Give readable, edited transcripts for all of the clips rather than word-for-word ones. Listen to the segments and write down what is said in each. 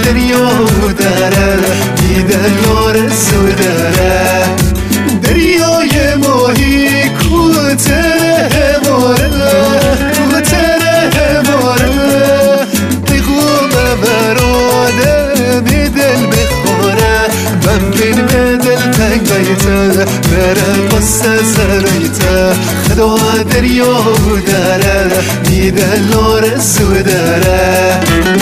دریا داره دیده لور سودره دریای ماهی کوتره ماره کوتره ماره بگو براده می دل بخوره من بین دل تنگ بیته بره قصه سریته خدا دریا داره دیده لور سودره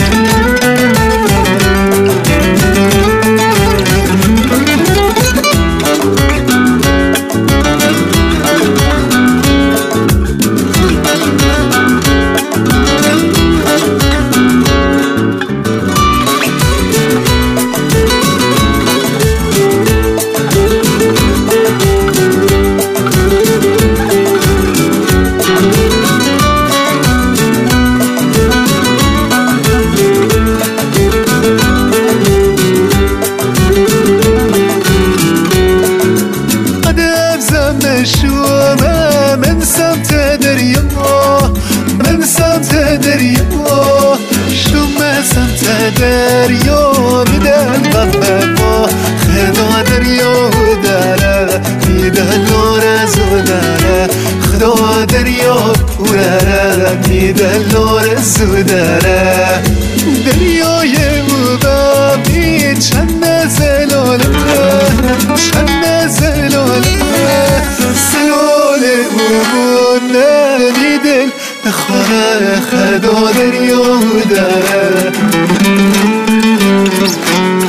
شومه من سمت دریا من سمت دریا شومه سمت دریا میدن قبل ما خدا دریا داره میدن لورز داره خدا دریا پوره میدن لورز داره دریای مبابی چند زلاله چند زلاله سلال ممون نمیدل بخوره خدا دریا داره